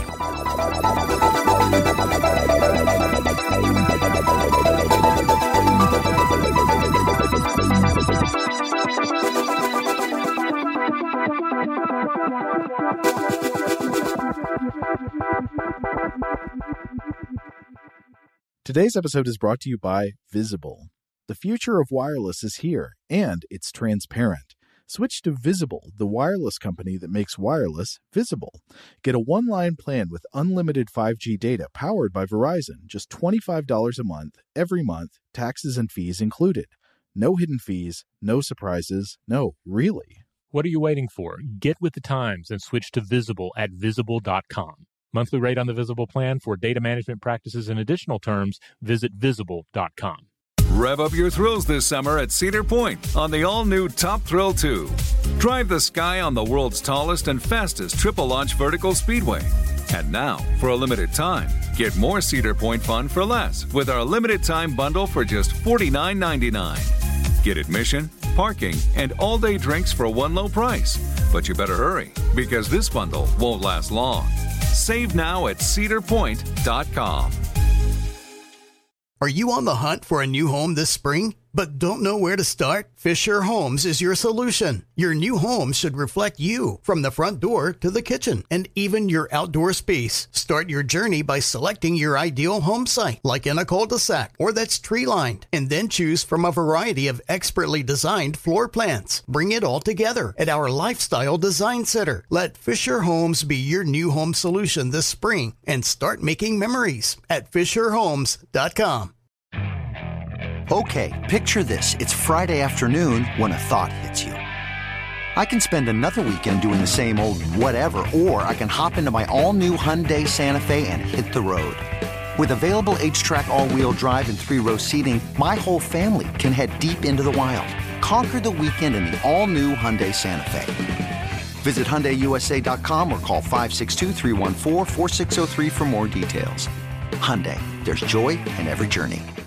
Today's episode is brought to you by Visible. The future of wireless is here, and it's transparent. Switch to Visible, the wireless company that makes wireless visible. Get a one-line plan with unlimited five G data powered by Verizon, just twenty-five dollars a month, every month, taxes and fees included. No hidden fees, no surprises, no, really. What are you waiting for? Get with the times and switch to Visible at visible dot com. Monthly rate on the Visible plan. For data management practices and additional terms, visit visible dot com. Rev up your thrills this summer at Cedar Point on the all-new Top Thrill two. Drive the sky on the world's tallest and fastest triple-launch vertical speedway. And now, for a limited time, get more Cedar Point fun for less with our limited-time bundle for just forty-nine ninety-nine. Get admission, parking, and all-day drinks for one low price. But you better hurry, because this bundle won't last long. Save now at cedar point dot com. Are you on the hunt for a new home this spring, but don't know where to start? Fisher Homes is your solution. Your new home should reflect you, from the front door to the kitchen, and even your outdoor space. Start your journey by selecting your ideal home site, like in a cul-de-sac or that's tree-lined, and then choose from a variety of expertly designed floor plans. Bring it all together at our Lifestyle Design Center. Let Fisher Homes be your new home solution this spring, and start making memories at fisher homes dot com. Okay, picture this. It's Friday afternoon when a thought hits you. I can spend another weekend doing the same old whatever, or I can hop into my all-new Hyundai Santa Fe and hit the road. With available H-Track all-wheel drive and three-row seating, my whole family can head deep into the wild. Conquer the weekend in the all-new Hyundai Santa Fe. Visit Hyundai U S A dot com or call five six two, three one four, four six zero three for more details. Hyundai, there's joy in every journey.